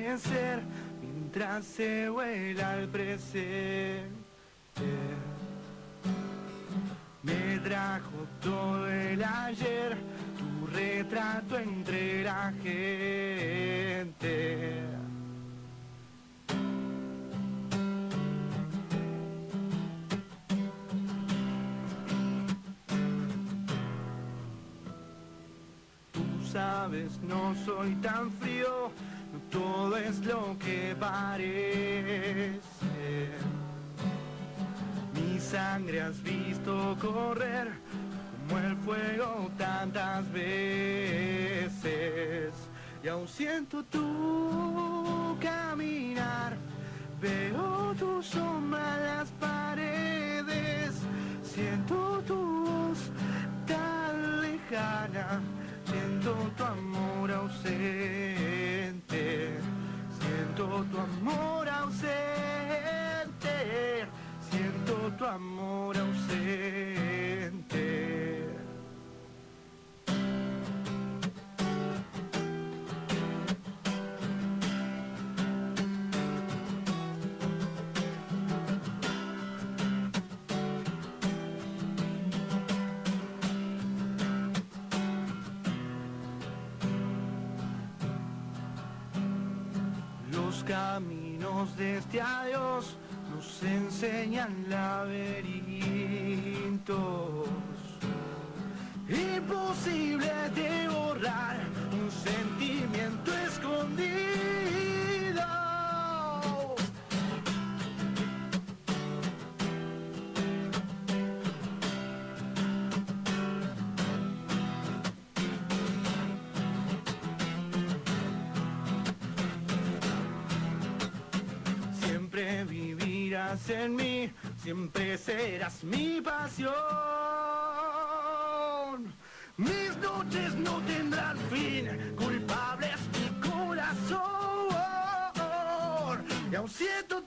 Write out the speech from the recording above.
amanecer mientras se vuela el presente. Me trajo todo el ayer, tu retrato entre la gente. Tú sabes, no soy tan frío, no todo es lo que parece. Mi sangre has visto correr como el fuego tantas veces. Y aún siento tu caminar, veo tu sombra en las paredes, siento tu voz tan lejana, siento tu amor ausente, siento tu amor ausente, siento tu amor ausente. Los caminos de este adiós nos enseñan laberintos imposibles de borrar, un sentimiento escondido. Siempre vivirás en mí, siempre serás mi pasión. Mis noches no tendrán fin, culpable es mi corazón. Y aún siento